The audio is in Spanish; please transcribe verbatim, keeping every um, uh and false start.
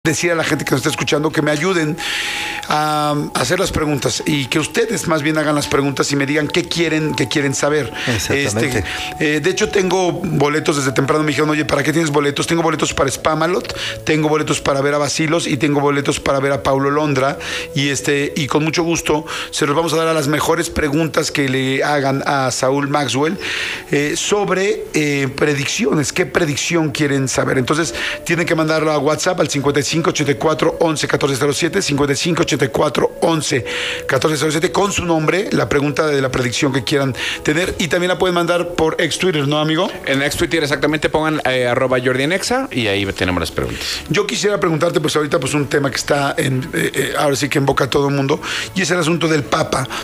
decir a la gente que nos está escuchando que me ayuden a hacer las preguntas y que ustedes más bien hagan las preguntas y me digan qué quieren, qué quieren saber. Exactamente. Este, eh, de hecho, tengo boletos desde temprano. Me dijeron, oye, ¿para qué tienes boletos? Tengo boletos para Spamalot, tengo boletos para ver a Bacilos y tengo boletos para ver a Paulo Londra. Y, este, y con mucho gusto se los vamos a dar a las mejores preguntas que le hagan a Saúl Maxwell eh, sobre eh, predicciones. ¿Qué predicción quieren saber? Entonces, tienen que mandarlo a WhatsApp al cincuenta y cinco ochenta y cuatro once catorce cero siete, cincuenta y cinco ochenta y cuatro once catorce cero siete, con su nombre, la pregunta de la predicción que quieran tener, y también la pueden mandar por ex Twitter, ¿no, amigo? En ex Twitter, exactamente, pongan eh, arroba Jordi en Exa y ahí tenemos las preguntas. Yo quisiera preguntarte, pues ahorita, pues un tema que está en, eh, eh, ahora sí que en boca a todo el mundo, y es el asunto del Papa.